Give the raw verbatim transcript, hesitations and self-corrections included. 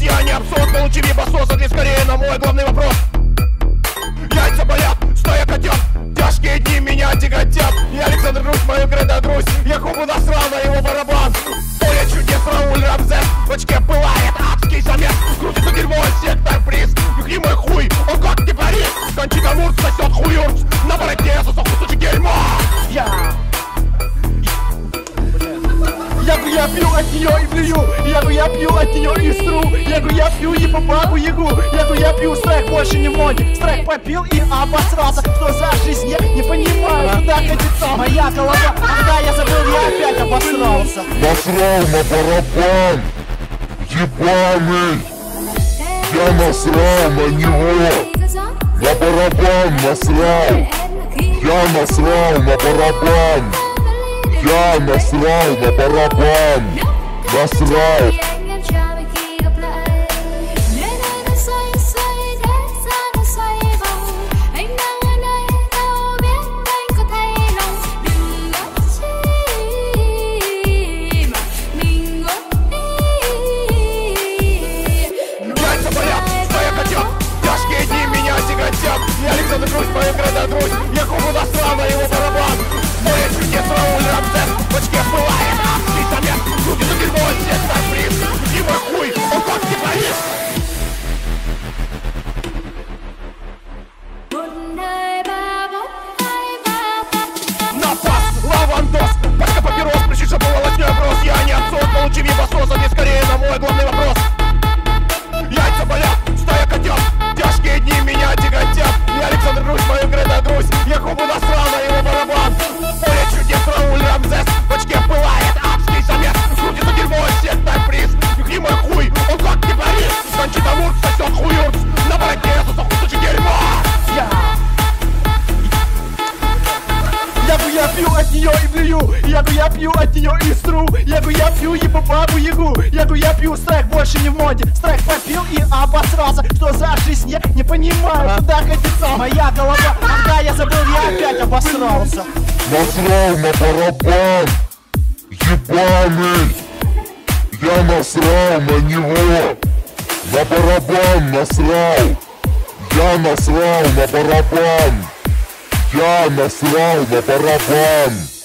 Я не абсурд, получи вибасос, ответь скорее на мой главный вопрос. Яйца болят, стоя котят, тяжкие дни меня тяготят. Я Александр Грусть, мою кредо Грусть, я Кубу насрал на его барабан. Поле чудес, Рауль Рамзес, в очке пылает адский замес. Крутится дерьмо, сектор приз, юхни мой хуй, он как кипарис. Кончита Мурт сосет хуюрц, на бороде сосок кусочек дерьма. Я Я гу, я пью от нее и плюю, я гу, я пью от нее и стру, я гу, я пью и по бабу ягу, я гу, я пью, страйк больше не в моде, страйк попил и обосрался, что за жизнь, я не понимаю, куда катится моя голова, когда я забыл, я опять обосрался. Насрал на барабан, ебаный, я насрал на него, на барабан насрал, я насрал на барабан. Я насрал на барабан, насрал. Яйца болят, стоя котят, тяжкие дни меня тяготят. Я Александр Грусть, мою кредо Грусть, я Кубу насрал на его барабан. Поле чудес, Рауль Рамзес, в очке пылает адский замес. Крутится дерьмо, сектор приз, и мой хуй, он как кипарис. Напас, лавандос, пачка папирос, пришедший был волосной опрос. Я не отцов, получи вибасос, ответь скорее на мой главный вопрос. Яйца болят, стоя котят, тяжкие дни меня тяготят. Я Александр Грусть, мою кредо Грусть, я Кубу насрал на его барабан. Поле чудес, Рауль Рамзес, в очке пылает адский замес. Крутится дерьмо, сектор приз, юхни мой хуй, он как кипарис. Кончита Мурт сосет хуюрц, на бороде сосок кусочек дерьма. Я Я гу, я пью от нее и плюю, я гу, я пью от нее и стру, я гу, я пью и по бабу ягу, я гу, я пью, страйк больше не в моде, страйк попил и обосрался, что за жизнь, я не понимаю, куда катится моя голова, когда я забыл, я опять обосрался. Насрал на барабан, ебаный, я насрал на него, на барабан насрал, я насрал на барабан, я насрал на барабан.